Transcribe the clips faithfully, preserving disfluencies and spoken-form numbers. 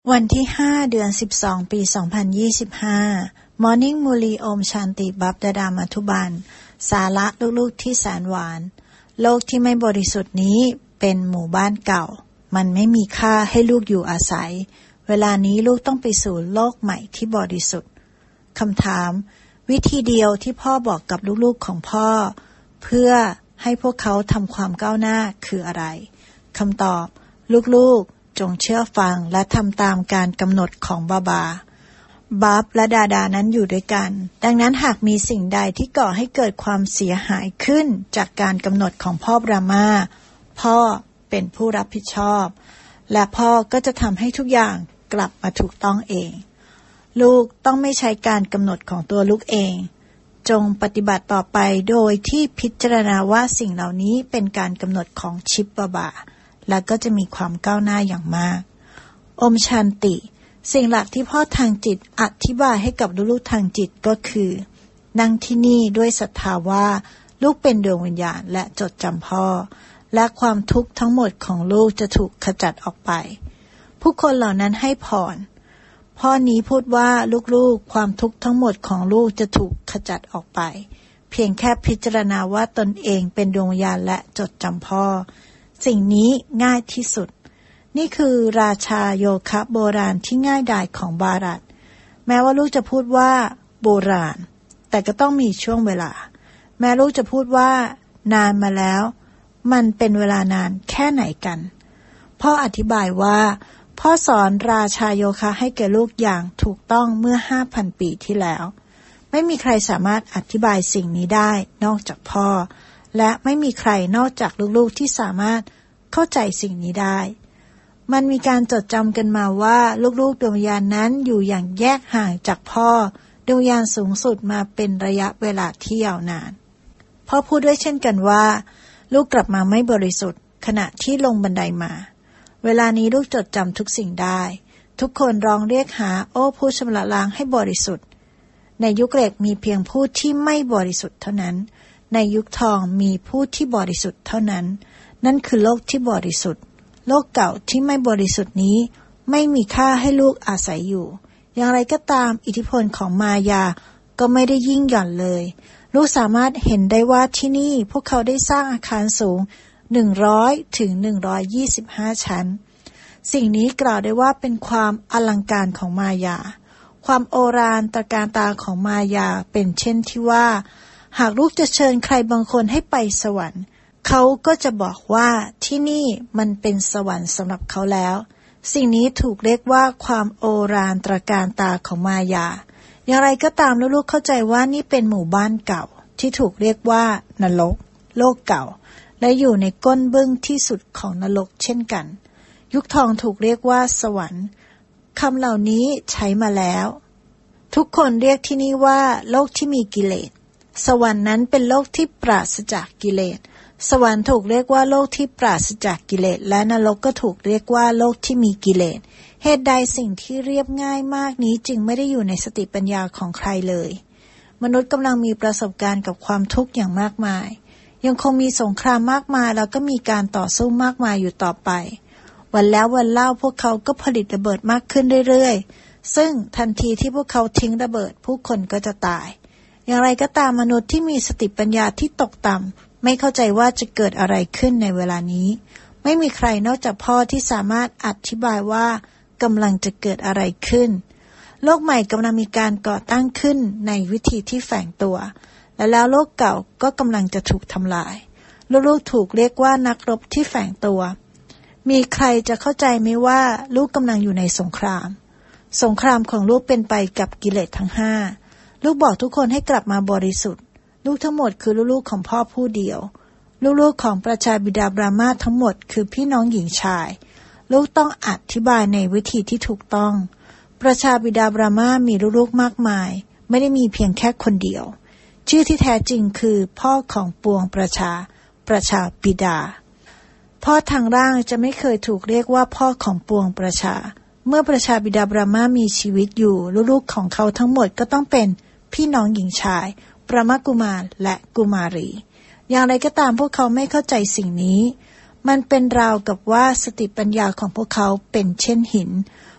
วันที่ห้าเดือนสิบสองปีสองพันยี่สิบห้า Morning Muli Om Shanti บัพดาดามัทุบันสาระลูกๆที่แสนหวานโลกที่ไม่บริสุทธิ์นี้เป็นหมู่บ้านเก่ามันไม่มีค่าให้ลูกอยู่อาศัยเวลานี้ลูกต้องไปสู่โลกใหม่ที่บริสุทธิ์คำถามวิธีเดียวที่พ่อบอกกับลูกๆของพ่อเพื่อให้พวกเขาทำความก้าวหน้าคืออะไรคำตอบลูกๆจงเชื่อฟังและทำตามการกำหนดของบาบาบับและดาดานั้นอยู่ด้วยกันดังนั้นหากมีสิ่งใดที่ก่อให้เกิดความเสียหายขึ้นจากการกำหนดของพ่อบรามาพ่อเป็นผู้รับผิดชอบและพ่อก็จะทำให้ทุกอย่างกลับมาถูกต้องเองลูกต้องไม่ใช้การกำหนดของตัวลูกเองจงปฏิบัติต่อไปโดยที่พิจารณาว่าสิ่งเหล่านี้เป็นการกำหนดของชิปบาบาและก็จะมีความก้าวหน้าอย่างมากอมชันติสิ่งหลักที่พ่อทางจิตอธิบายให้กับลูกๆทางจิตก็คือนั่งที่นี่ด้วยศรัทธาว่าลูกเป็นดวงวิญญาณและจดจำพ่อและความทุกข์ทั้งหมดของลูกจะถูกขจัดออกไปผู้คนเหล่านั้นให้พรพ่อนี้พูดว่าลูกๆความทุกข์ทั้งหมดของลูกจะถูกขจัดออกไปเพียงแค่พิจารณาว่าตนเองเป็นดวงวิญญาณและจดจำพ่อสิ่งนี้ง่ายที่สุดนี่คือราชาโยคะโบราณที่ง่ายดายของบารัตแม้ว่าลูกจะพูดว่าโบราณแต่ก็ต้องมีช่วงเวลาแม้ลูกจะพูดว่านานมาแล้วมันเป็นเวลานานแค่ไหนกันพ่ออธิบายว่าพ่อสอนราชาโยคะให้แก่ลูกอย่างถูกต้องเมื่อ ห้าพัน ปีที่แล้วไม่มีใครสามารถอธิบายสิ่งนี้ได้นอกจากพ่อและไม่มีใครนอกจากลูกๆที่สามารถเข้าใจสิ่งนี้ได้มันมีการจดจำกันมาว่าลูกๆดวงวิญญาณนั้นอยู่อย่างแยกห่างจากพ่อดวงวิญญาณสูงสุดมาเป็นระยะเวลาที่ยาวนานพ่อพูดด้วยเช่นกันว่าลูกกลับมาไม่บริสุทธิ์ขณะที่ลงบันไดมาเวลานี้ลูกจดจำทุกสิ่งได้ทุกคนร้องเรียกหาโอ้ผู้ชำระล้างให้บริสุทธิ์ในยุคเหล็กมีเพียงผู้ที่ไม่บริสุทธิ์เท่านั้นในยุคทองมีผู้ที่บริสุทธิ์เท่านั้นนั่นคือโลกที่บริสุทธิ์โลกเก่าที่ไม่บริสุทธิ์นี้ไม่มีค่าให้ลูกอาศัยอยู่อย่างไรก็ตามอิทธิพลของมายาก็ไม่ได้ยิ่งหย่อนเลยลูกสามารถเห็นได้ว่าที่นี่พวกเขาได้สร้างอาคารสูงหนึ่งร้อยถึงหนึ่งร้อยยี่สิบห้าชั้นสิ่งนี้กล่าวได้ว่าเป็นความอลังการของมายาความโอฬารตระการตาของมายาเป็นเช่นที่ว่าหากลูกจะเชิญใครบางคนให้ไปสวรรค์เขาก็จะบอกว่าที่นี่มันเป็นสวรรค์สำหรับเขาแล้วสิ่งนี้ถูกเรียกว่าความโอฬารตระการตาของมายาอย่างไรก็ตามลูกๆเข้าใจว่านี่เป็นหมู่บ้านเก่าที่ถูกเรียกว่านรกโลกเก่าและอยู่ในก้นบึ้งที่สุดของนรกเช่นกันยุคทองถูกเรียกว่าสวรรค์คำเหล่านี้ใช้มาแล้วทุกคนเรียกที่นี่ว่าโลกที่มีกิเลสสวรรค์นั้นเป็นโลกที่ปราศจากกิเลสสวรรค์ถูกเรียกว่าโลกที่ปราศจากกิเลสและนรกก็ถูกเรียกว่าโลกที่มีกิเลสเหตุใดสิ่งที่เรียบง่ายมากนี้จึงไม่ได้อยู่ในสติปัญญาของใครเลยมนุษย์กำลังมีประสบการณ์กับความทุกข์อย่างมากมายยังคงมีสงครามมากมายแล้วก็มีการต่อสู้มากมายอยู่ต่อไปวันแล้ววันเล่าพวกเขาก็ผลิตระเบิดมากขึ้นเรื่อยๆซึ่งทันทีที่พวกเขาทิ้งระเบิดผู้คนก็จะตายอย่างไรก็ตามมนุษย์ที่มีสติปัญญาที่ตกต่ำไม่เข้าใจว่าจะเกิดอะไรขึ้นในเวลานี้ไม่มีใครนอกจากพ่อที่สามารถอธิบายว่ากำลังจะเกิดอะไรขึ้นโลกใหม่กำลังมีการก่อตั้งขึ้นในวิธีที่แฝงตัวและแล้วโลกเก่าก็กำลังจะถูกทำลายลูกๆถูกเรียกว่านักรบที่แฝงตัวมีใครจะเข้าใจไหมว่าลูกกำลังอยู่ในสงครามสงครามของลูกเป็นไปกับกิเลสทั้งห้าลูกบอกทุกคนให้กลับมาบริสุทธิ์ลูกทั้งหมดคือลูกๆของพ่อผู้เดียวลูกๆของประชาบิดาบรามาทั้งหมดคือพี่น้องหญิงชายลูกต้องอธิบายในวิธีที่ถูกต้องประชาบิดาบรามามีลูกๆมากมายไม่ได้มีเพียงแค่คนเดียวชื่อที่แท้จริงคือพ่อของปวงประชาประชาบิดาพ่อทางร่างจะไม่เคยถูกเรียกว่าพ่อของปวงประชาเมื่อประชาบิดาบรามามีชีวิตอยู่ลูกๆของเขาทั้งหมดก็ต้องเป็นพี่น้องหญิงชายปรมากุมารและกุมารีอย่างไรก็ตามพวกเขาไม่เข้าใจสิ่งนี้มันเป็นราวกับว่าสติปัญญาของพวกเขาเป็นเช่นหิน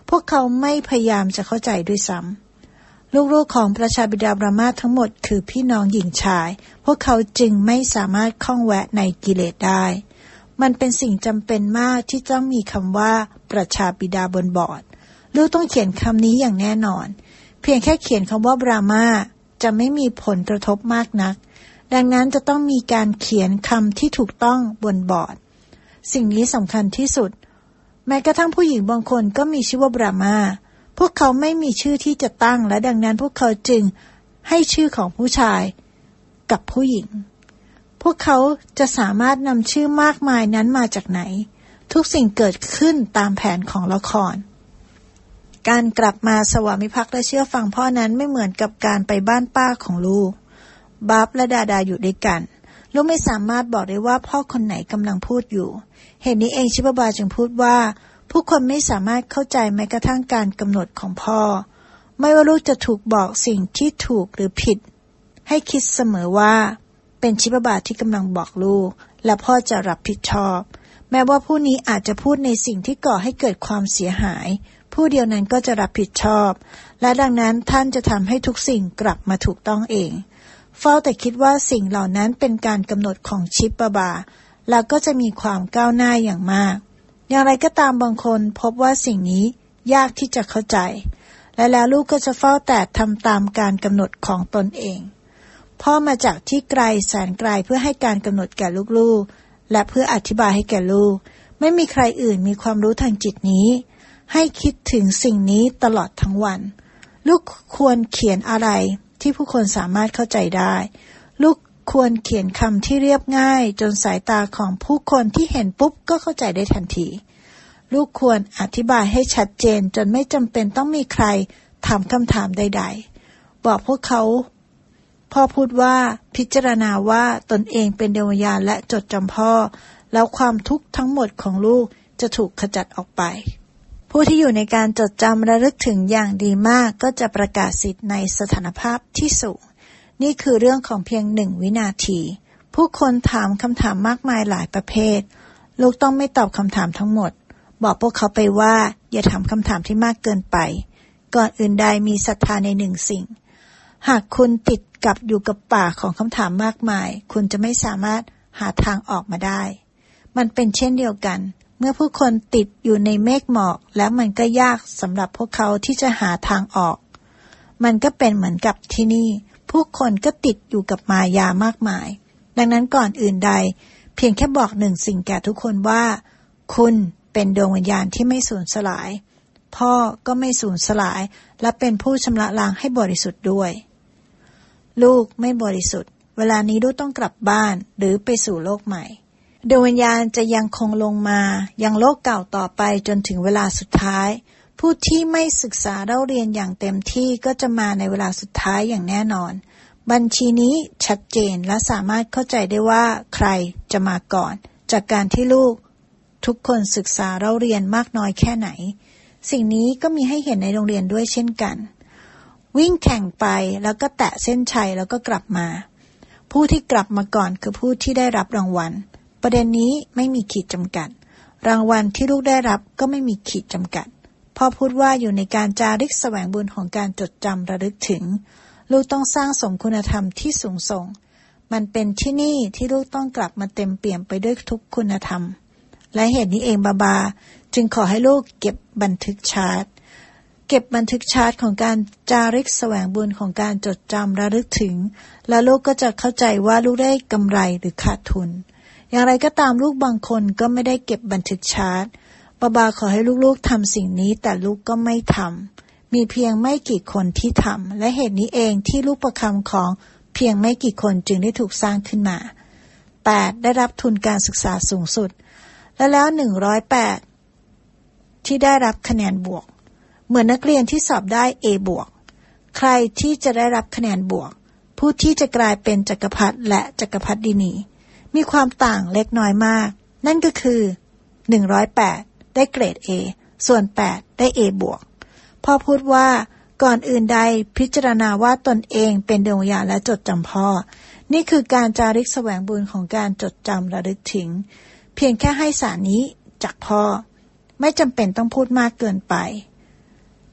พวกเขาไม่พยายามจะเข้าใจด้วยซ้ำลูกๆของประชาบิดาบรามาทั้งหมดคือพี่น้องหญิงชายพวกเขาจึงไม่สามารถข้องแวะในกิเลสได้มันเป็นสิ่งจำเป็นมากที่ต้องมีคำว่าประชาบิดาบนบอร์ดลูกต้องเขียนคำนี้อย่างแน่นอนเพียงแค่เขียนคำว่าบรามาจะไม่มีผลกระทบมากนักดังนั้นจะต้องมีการเขียนคำที่ถูกต้องบนบอร์ดสิ่งนี้สำคัญที่สุดแม้กระทั่งผู้หญิงบางคนก็มีชื่อว่าบรามาพวกเขาไม่มีชื่อที่จะตั้งและดังนั้นพวกเขาจึงให้ชื่อของผู้ชายกับผู้หญิงพวกเขาจะสามารถนำชื่อมากมายนั้นมาจากไหนทุกสิ่งเกิดขึ้นตามแผนของละครการกลับมาสวามิภักดิ์และเชื่อฟังพ่อนั้นไม่เหมือนกับการไปบ้านป้าของลูกบับและดาดาอยู่ด้วยกันลูกไม่สามารถบอกได้ว่าพ่อคนไหนกำลังพูดอยู่เหตุนี้เองชิบะบาจึงพูดว่าผู้คนไม่สามารถเข้าใจแม้กระทั่งการกำหนดของพ่อไม่ว่าลูกจะถูกบอกสิ่งที่ถูกหรือผิดให้คิดเสมอว่าเป็นชิบะบาที่กำลังบอกลูกและพ่อจะรับผิดชอบแม้ว่าผู้นี้อาจจะพูดในสิ่งที่ก่อให้เกิดความเสียหายผู้เดียวนั้นก็จะรับผิดชอบและดังนั้นท่านจะทำให้ทุกสิ่งกลับมาถูกต้องเองเฝ้าแต่คิดว่าสิ่งเหล่านั้นเป็นการกำหนดของชิบะบาแล้วก็จะมีความก้าวหน้าอย่างมากอย่างไรก็ตามบางคนพบว่าสิ่งนี้ยากที่จะเข้าใจและแล้วลูกก็จะเฝ้าแต่ทำตามการกำหนดของตนเองพ่อมาจากที่ไกลแสนไกลเพื่อให้การกำหนดแก่ลูกๆและเพื่ออธิบายให้แก่ลูกไม่มีใครอื่นมีความรู้ทางจิตนี้ให้คิดถึงสิ่งนี้ตลอดทั้งวันลูกควรเขียนอะไรที่ผู้คนสามารถเข้าใจได้ลูกควรเขียนคำที่เรียบง่ายจนสายตาของผู้คนที่เห็นปุ๊บก็เข้าใจได้ทันทีลูกควรอธิบายให้ชัดเจนจนไม่จำเป็นต้องมีใครถามคำถามใดๆบอกพวกเขาพ่อพูดว่าพิจารณาว่าตนเองเป็นดวงวิญญาณและจดจำพ่อแล้วความทุกข์ทั้งหมดของลูกจะถูกขจัดออกไปผู้ที่อยู่ในการจดจำระลึกถึงอย่างดีมากก็จะประกาศสิทธิ์ในสถานภาพที่สูงนี่คือเรื่องของเพียงหนึ่งวินาทีผู้คนถามคำถามมากมายหลายประเภทลูกต้องไม่ตอบคำถามทั้งหมดบอกพวกเขาไปว่าอย่าถามคำถามที่มากเกินไปก่อนอื่นใดมีศรัทธาในหนึ่งสิ่งหากคุณติดกับอยู่กับป่าของคำถามมากมายคุณจะไม่สามารถหาทางออกมาได้มันเป็นเช่นเดียวกันเมื่อผู้คนติดอยู่ในเมฆหมอกแล้วมันก็ยากสำหรับพวกเขาที่จะหาทางออกมันก็เป็นเหมือนกับที่นี่ผู้คนก็ติดอยู่กับมายามากมายดังนั้นก่อนอื่นใดเพียงแค่บอกหนึ่งสิ่งแก่ทุกคนว่าคุณเป็นดวงวิญญาณที่ไม่สูญสลายพ่อก็ไม่สูญสลายและเป็นผู้ชำระล้างให้บริสุทธิ์ด้วยลูกไม่บริสุทธิ์เวลานี้ลูกต้องกลับบ้านหรือไปสู่โลกใหม่ดวงวิญญาณจะยังคงลงมายังโลกเก่าต่อไปจนถึงเวลาสุดท้ายผู้ที่ไม่ศึกษาเล่าเรียนอย่างเต็มที่ก็จะมาในเวลาสุดท้ายอย่างแน่นอนบัญชีนี้ชัดเจนและสามารถเข้าใจได้ว่าใครจะมาก่อนจากการที่ลูกทุกคนศึกษาเล่าเรียนมากน้อยแค่ไหนสิ่งนี้ก็มีให้เห็นในโรงเรียนด้วยเช่นกันวิ่งแข่งไปแล้วก็แตะเส้นชัยแล้วก็กลับมาผู้ที่กลับมาก่อนคือผู้ที่ได้รับรางวัลประเด็นนี้ไม่มีขีดจำกัดรางวัลที่ลูกได้รับก็ไม่มีขีดจำกัดพ่อพูดว่าอยู่ในการจาริกแสวงบุญของการจดจำระลึกถึงลูกต้องสร้างสมคุณธรรมที่สูงส่งมันเป็นที่นี่ที่ลูกต้องกลับมาเต็มเปี่ยมไปด้วยทุกคุณธรรมและเหตุนี้เองบาบาจึงขอให้ลูกเก็บบันทึกชาร์ตเก็บบันทึกชาร์ตของการจาริกแสวงบุญของการจดจำระลึกถึงแล้วลูกก็จะเข้าใจว่าลูกได้กำไรหรือขาดทุนอย่างไรก็ตามลูกบางคนก็ไม่ได้เก็บบันทึกชาร์ตบาบาขอให้ลูกๆทำสิ่งนี้แต่ลูกก็ไม่ทำมีเพียงไม่กี่คนที่ทำและเหตุนี้เองที่ลูกประคำของเพียงไม่กี่คนจึงได้ถูกสร้างขึ้นมาแปดได้รับทุนการศึกษาสูงสุดและแล้วหนึ่งร้อยแปดที่ได้รับคะแนนบวกเหมือนนักเรียนที่สอบได้ A บวกใครที่จะได้รับคะแนนบวกผู้ที่จะกลายเป็นจักรพรรดิและจักรพรรดินีมีความต่างเล็กน้อยมากนั่นก็คือหนึ่งร้อยแปดได้เกรด A ส่วนแปดได้ A บวกพ่อพูดว่าก่อนอื่นใดพิจารณาว่าตนเองเป็นดวงวิญญาณและจดจำพ่อนี่คือการจาริกแสวงบุญของการจดจำระลึกถึงเพียงแค่ให้สารนี้จากพ่อไม่จำเป็นต้องพูดมากเกินไป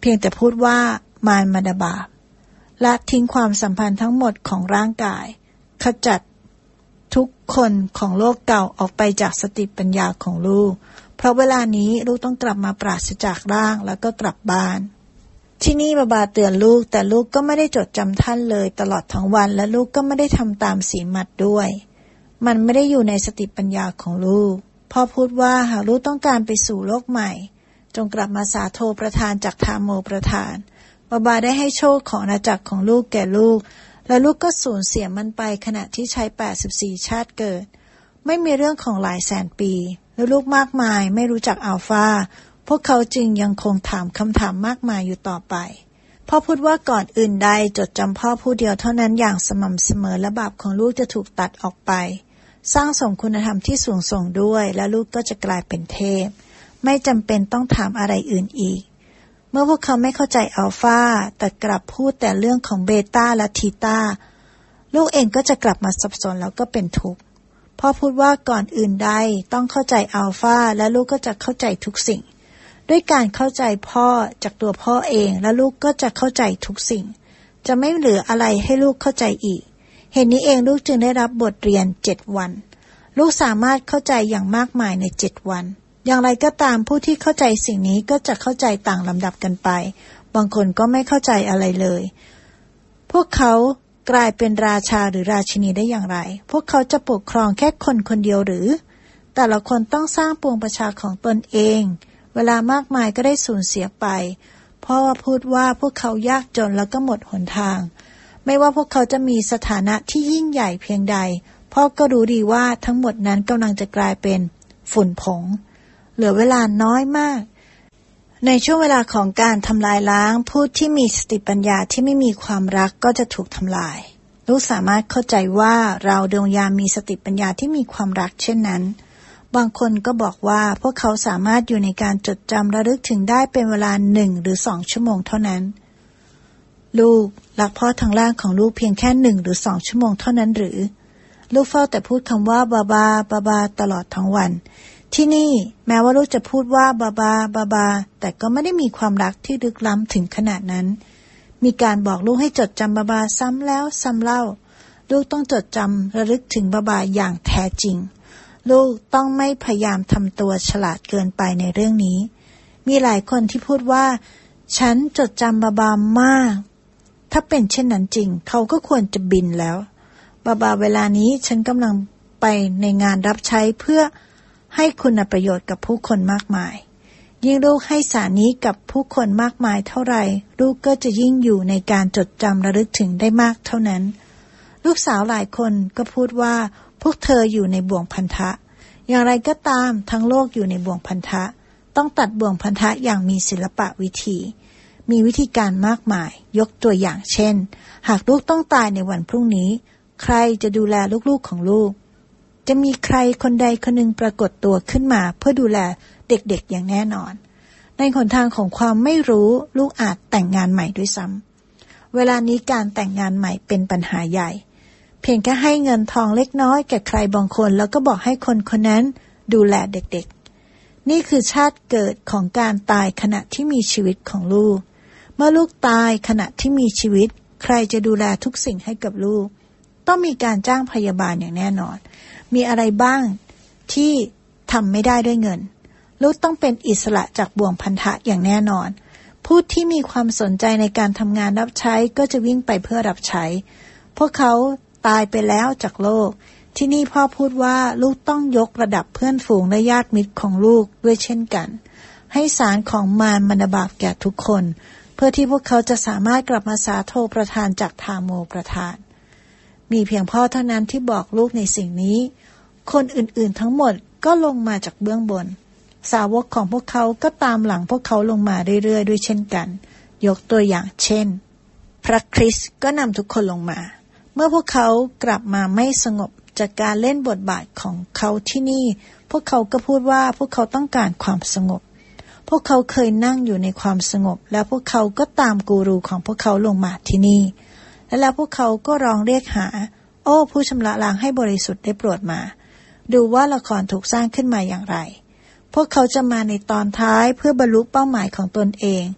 พียงแต่พูดว่ามารมาดาบาปละทิ้งความสัมพันธ์ทั้งหมดของร่างกายขจัดทุกคนของโลกเก่าออกไปจากสติปัญญาของลูกเพราะเวลานี้ลูกต้องกลับมาปราศจากร่างแล้วก็กลับบ้านที่นี่บาบาเตือนลูกแต่ลูกก็ไม่ได้จดจำท่านเลยตลอดทั้งวันและลูกก็ไม่ได้ทำตามสีมัดด้วยมันไม่ได้อยู่ในสติปัญญาของลูกพ่อพูดว่าหากลูกต้องการไปสู่โลกใหม่จงกลับมาสาโทประทานจากธามโมประทานบาบาได้ให้โชคของอาณาจักรของลูกแก่ลูกและลูกก็สูญเสียมันไปขณะที่ใช้แปดสิบสี่ชาติเกิดไม่มีเรื่องของหลายแสนปีและลูกมากมายไม่รู้จักอัลฟาพวกเขาจึงยังคงถามคำถามมากมายอยู่ต่อไปพ่อพูดว่าก่อนอื่นใดจดจำพ่อผู้เดียวเท่านั้นอย่างสม่ำเสมอและบาปของลูกจะถูกตัดออกไปสร้างสมคุณธรรมที่สูงส่งด้วยและลูกก็จะกลายเป็นเทพไม่จำเป็นต้องถามอะไรอื่นอีกเมื่อพวกเขาไม่เข้าใจอัลฟาแต่กลับพูดแต่เรื่องของเบต้าและทีต้าลูกเองก็จะกลับมาสับสนแล้วก็เป็นทุกข์พ่อพูดว่าก่อนอื่นใดต้องเข้าใจอัลฟาและลูกก็จะเข้าใจทุกสิ่งด้วยการเข้าใจพ่อจากตัวพ่อเองและลูกก็จะเข้าใจทุกสิ่งจะไม่เหลืออะไรให้ลูกเข้าใจอีกเหตุนี้เองลูกจึงได้รับบทเรียนเจ็ดวันลูกสามารถเข้าใจอย่างมากมายในเจ็ดวันอย่างไรก็ตามผู้ที่เข้าใจสิ่งนี้ก็จะเข้าใจต่างลำดับกันไปบางคนก็ไม่เข้าใจอะไรเลยพวกเขากลายเป็นราชาหรือราชินีได้อย่างไรพวกเขาจะปกครองแค่คนคนเดียวหรือแต่ละคนต้องสร้างปวงประชาของตนเองเวลามากมายก็ได้สูญเสียไปเพราะว่าพูดว่าพวกเขายากจนแล้วก็หมดหนทางไม่ว่าพวกเขาจะมีสถานะที่ยิ่งใหญ่เพียงใดพ่อก็รู้ดีว่าทั้งหมดนั้นกำลังจะกลายเป็นฝุ่นผงเหลือเวลาน้อยมากในช่วงเวลาของการทำลายล้างผู้ที่มีสติปัญญาที่ไม่มีความรักก็จะถูกทำลายลูกสามารถเข้าใจว่าเราดวงวิญญาณมีสติปัญญาที่มีความรักเช่นนั้นบางคนก็บอกว่าพวกเขาสามารถอยู่ในการจดจำระลึกถึงได้เป็นเวลาหนึ่งหรือสองชั่วโมงเท่านั้นลูกรักพ่อทางล่างของลูกเพียงแค่หนึ่งหรือสองชั่วโมงเท่านั้นหรือลูกเฝ้าแต่พูดคำว่าบาบาบาบาตลอดทั้งวันที่นี่แม้ว่าลูกจะพูดว่าบาบาบาบาแต่ก็ไม่ได้มีความรักที่ลึกล้ำถึงขนาดนั้นมีการบอกลูกให้จดจำบาบาซ้ำแล้วซ้ำเล่าลูกต้องจดจำระลึกถึงบาบาอย่างแท้จริงลูกต้องไม่พยายามทำตัวฉลาดเกินไปในเรื่องนี้มีหลายคนที่พูดว่าฉันจดจำบาบามากถ้าเป็นเช่นนั้นจริงเขาก็ควรจะบินแล้วบาบาเวลานี้ฉันกำลังไปในงานรับใช้เพื่อให้คุณประโยชน์กับผู้คนมากมายยิ่งลูกให้สารนี้กับผู้คนมากมายเท่าไหร่ลูกก็จะยิ่งอยู่ในการจดจำระลึกถึงได้มากเท่านั้นลูกสาวหลายคนก็พูดว่าพวกเธออยู่ในบ่วงพันธะอย่างไรก็ตามทั้งโลกอยู่ในบ่วงพันธะต้องตัดบ่วงพันธะอย่างมีศิลปะวิธีมีวิธีการมากมายยกตัวอย่างเช่นหากลูกต้องตายในวันพรุ่งนี้ใครจะดูแลลูกๆของลูกจะมีใครคนใดคนหนึ่งปรากฏตัวขึ้นมาเพื่อดูแลเด็กๆอย่างแน่นอนในหนทางของความไม่รู้ลูกอาจแต่งงานใหม่ด้วยซ้ำเวลานี้การแต่งงานใหม่เป็นปัญหาใหญ่เพียงแค่ให้เงินทองเล็กน้อยแก่ใครบางคนแล้วก็บอกให้คนคนนั้นดูแลเด็กๆนี่คือชาติเกิดของการตายขณะที่มีชีวิตของลูกเมื่อลูกตายขณะที่มีชีวิตใครจะดูแลทุกสิ่งให้กับลูกต้องมีการจ้างพยาบาลอย่างแน่นอนมีอะไรบ้างที่ทำไม่ได้ด้วยเงินลูกต้องเป็นอิสระจากบ่วงพันธะอย่างแน่นอนผู้ที่มีความสนใจในการทำงานรับใช้ก็จะวิ่งไปเพื่อรับใช้พวกเขาตายไปแล้วจากโลกที่นี่พ่อพูดว่าลูกต้องยกระดับเพื่อนฝูงและญาติมิตรของลูกด้วยเช่นกันให้สารของมารมรบาปแก่ทุกคนเพื่อที่พวกเขาจะสามารถกลับมาสาโทประทานจากธามโมประทานมีเพียงพ่อเท่านั้นที่บอกลูกในสิ่งนี้คนอื่นๆทั้งหมดก็ลงมาจากเบื้องบนสาวกของพวกเขาก็ตามหลังพวกเขาลงมาเรื่อยๆด้วยเช่นกันยกตัวอย่างเช่นพระคริสต์ก็นำทุกคนลงมาเมื่อพวกเขากลับมาไม่สงบจากการเล่นบทบาทของเขาที่นี่พวกเขาก็พูดว่าพวกเขาต้องการความสงบพวกเขาเคยนั่งอยู่ในความสงบแล้วพวกเขาก็ตามกูรูของพวกเขาลงมาที่นี่และแล้วพวกเขาก็ร้องเรียกหาโอ้ผู้ชำระล้างให้บริสุทธิ์ได้โปรดมาดูว่าละครถูกสร้างขึ้นมาอย่างไรพวกเขาจะมาในตอนท้ายเพื่อบรรลุเป้าหมายของตนเอง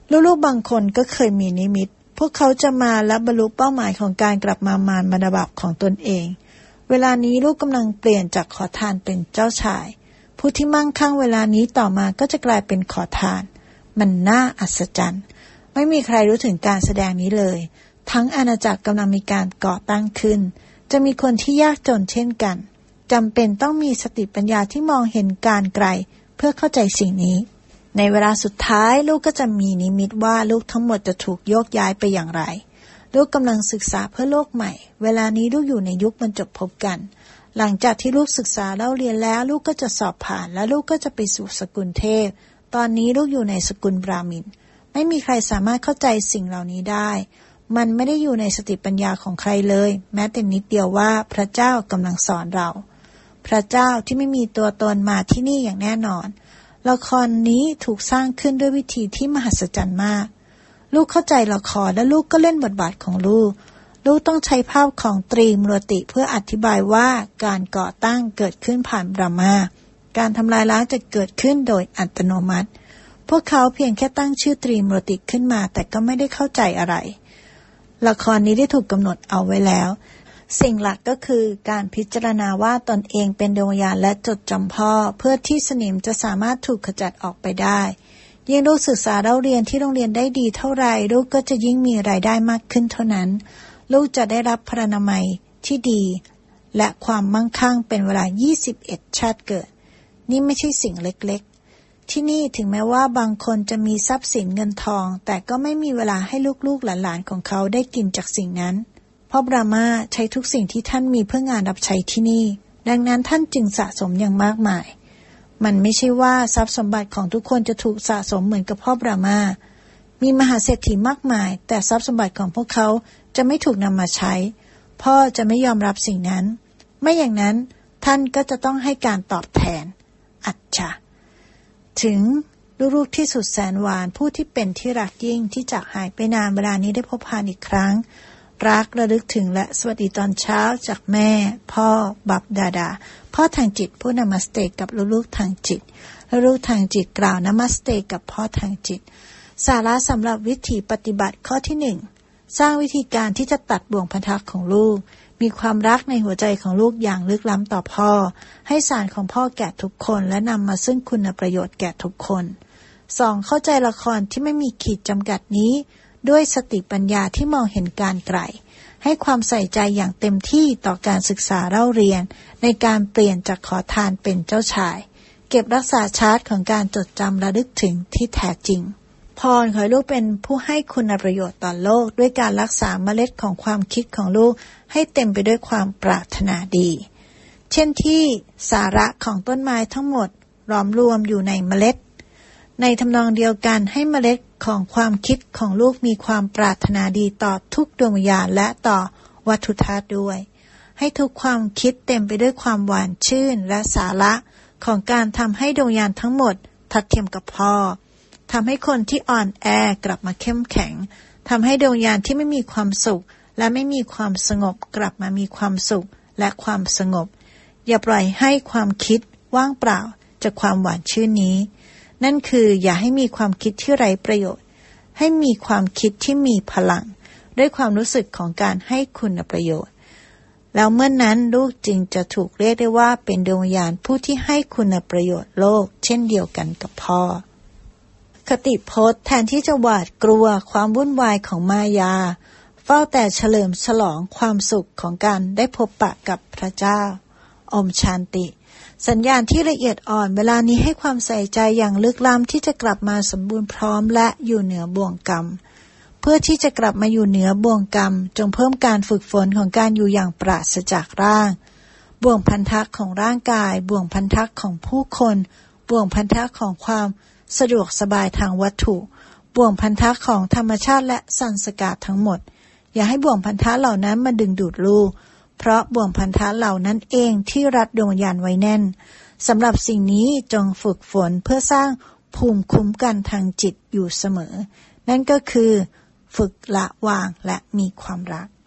ลูกๆบางคนก็เคยมีนิมิตพวกเขาจะมาและบรรลุเป้าหมายของการกลับมามารมรดาของตนเองเวลานี้ลูกกำลังเปลี่ยนจากขอทานเป็นเจ้าชายผู้ที่มั่งคั่งเวลานี้ต่อมาก็จะกลายเป็นขอทานมันน่าอัศจรรย์ไม่มีใครรู้ถึงการแสดงนี้เลยทั้งอาณาจักรกำลังมีการก่อตั้งขึ้นจะมีคนที่ยากจนเช่นกันจำเป็นต้องมีสติปัญญาที่มองเห็นการไกลเพื่อเข้าใจสิ่งนี้ในเวลาสุดท้ายลูกก็จะมีนิมิตว่าลูกทั้งหมดจะถูกโยกย้ายไปอย่างไรลูกกำลังศึกษาเพื่อโลกใหม่เวลานี้ลูกอยู่ในยุคบรรจบพบกันหลังจากที่ลูกศึกษาเล่าเรียนแล้วลูกก็จะสอบผ่านและลูกก็จะไปสู่สกุลเทพตอนนี้ลูกอยู่ในสกุลบราหมินไม่มีใครสามารถเข้าใจสิ่งเหล่านี้ได้มันไม่ได้อยู่ในสติปัญญาของใครเลยแม้แต่นิดเดียวว่าพระเจ้ากำลังสอนเราพระเจ้าที่ไม่มีตัวตนมาที่นี่อย่างแน่นอนละครนี้ถูกสร้างขึ้นด้วยวิธีที่มหัศจรรย์มากลูกเข้าใจละครและลูกก็เล่นบทบาทของลูกลูกต้องใช้ภาพของตรีมูรติเพื่ออธิบายว่าการก่อตั้งเกิดขึ้นผ่านบรามาการทำลายล้างจะเกิดขึ้นโดยอัตโนมัติพวกเขาเพียงแค่ตั้งชื่อตรีมูรติขึ้นมาแต่ก็ไม่ได้เข้าใจอะไรละครนี้ได้ถูกกำหนดเอาไว้แล้วสิ่งหลักก็คือการพิจารณาว่าตนเองเป็นดวงวิญญาณและจดจำพ่อเพื่อที่สนิมจะสามารถถูกขจัดออกไปได้ยิ่งลูกศึกษาเล่าเรียนที่โรงเรียนได้ดีเท่าไรลูกก็จะยิ่งมีรายได้มากขึ้นเท่านั้นลูกจะได้รับพระนามัยที่ดีและความมั่งคั่งเป็นเวลายี่สิบเอ็ดชาติเกิดนี่ไม่ใช่สิ่งเล็กๆที่นี่ถึงแม้ว่าบางคนจะมีทรัพย์สินเงินทองแต่ก็ไม่มีเวลาให้ลูกๆหลานๆของเขาได้กินจากสิ่งนั้นเพราะบรามาใช้ทุกสิ่งที่ท่านมีเพื่องานรับใช้ที่นี่ดังนั้นท่านจึงสะสมอย่างมากมายมันไม่ใช่ว่าทรัพย์สมบัติของทุกคนจะถูกสะสมเหมือนกับพ่อบรามามีมหาเศรษฐีมากมายแต่ทรัพย์สมบัติของพวกเขาจะไม่ถูกนำมาใช้พ่อจะไม่ยอมรับสิ่งนั้นไม่อย่างนั้นท่านก็จะต้องให้การตอบแทนอัจฉะถึงลูกๆที่สุดแสนหวานผู้ที่เป็นที่รักยิ่งที่จากหายไปนานเวลานี้ได้พบพานอีกครั้งรักระลึกถึงและสวัสดีตอนเช้าจากแม่พ่อบับดาดาพ่อทางจิตผู้นามัสเตกับลูกๆทางจิตลูกๆทางจิตกล่าวนามัสเตกับพ่อทางจิตสาระสำหรับวิธีปฏิบัติข้อที่หนึ่งสร้างวิธีการที่จะตัดบ่วงพันธะของลูกมีความรักในหัวใจของลูกอย่างลึกล้ำต่อพ่อให้สารของพ่อแก่ทุกคนและนำมาซึ่งคุณประโยชน์แก่ทุกคนสองเข้าใจละครที่ไม่มีขีดจำกัดนี้ด้วยสติปัญญาที่มองเห็นการไกลให้ความใส่ใจอย่างเต็มที่ต่อการศึกษาเล่าเรียนในการเปลี่ยนจากขอทานเป็นเจ้าชายเก็บรักษาชาร์ตของการจดจำระลึกถึงที่แท้จริงพรขอให้ลูกเป็นผู้ให้คุณประโยชน์ต่อโลกด้วยการรักษาเมล็ดของความคิดของลูกให้เต็มไปด้วยความปรารถนาดีเช่นที่สาระของต้นไม้ทั้งหมดล้อมรวมอยู่ในเมล็ดในทำนองเดียวกันให้เมล็ดของความคิดของลูกมีความปรารถนาดีต่อทุกดวงวิญญาณและต่อวัตถุธาตุด้วยให้ทุกความคิดเต็มไปด้วยความหวานชื่นและสาระของการทำให้ดวงวิญญาณทั้งหมดทัดเทียมกับพ่อทำให้คนที่อ่อนแอกลับมาเข้มแข็งทำให้ดวงวิญญาณที่ไม่มีความสุขและไม่มีความสงบกลับมามีความสุขและความสงบอย่าปล่อยให้ความคิดว่างเปล่าจากความหวานชื่นนี้นั่นคืออย่าให้มีความคิดที่ไร้ประโยชน์ให้มีความคิดที่มีพลังด้วยความรู้สึกของการให้คุณประโยชน์แล้วเมื่อนนั้นลูกจึงจะถูกเรียกได้ว่าเป็นดวงวิญญาณผู้ที่ให้คุณประโยชน์โลกเช่นเดียวกันกับพ่อคติพจน์แทนที่จะหวาดกลัวความวุ่นวายของมายาเฝ้าแต่เฉลิมฉลองความสุขของการได้พบปะกับพระเจ้าอมชานติสัญญาณที่ละเอียดอ่อนเวลานี้ให้ความใส่ใจอย่างลึกล้ำที่จะกลับมาสมบูรณ์พร้อมและอยู่เหนือบ่วงกรรมเพื่อที่จะกลับมาอยู่เหนือบ่วงกรรมจงเพิ่มการฝึกฝนของการอยู่อย่างปราศจากร่างบ่วงพันธะของร่างกายบ่วงพันธะของผู้คนบ่วงพันธะของความสะดวกสบายทางวัตถุบ่วงพันธะของธรรมชาติและสันสกัดทั้งหมดอย่าให้บ่วงพันธะเหล่านั้นมาดึงดูดลูกเพราะบ่วงพันธะเหล่านั้นเองที่รัดดวงวิญญาณไว้แน่นสำหรับสิ่งนี้จงฝึกฝนเพื่อสร้างภูมิคุ้มกันทางจิตอยู่เสมอนั่นก็คือฝึกละวางและมีความรัก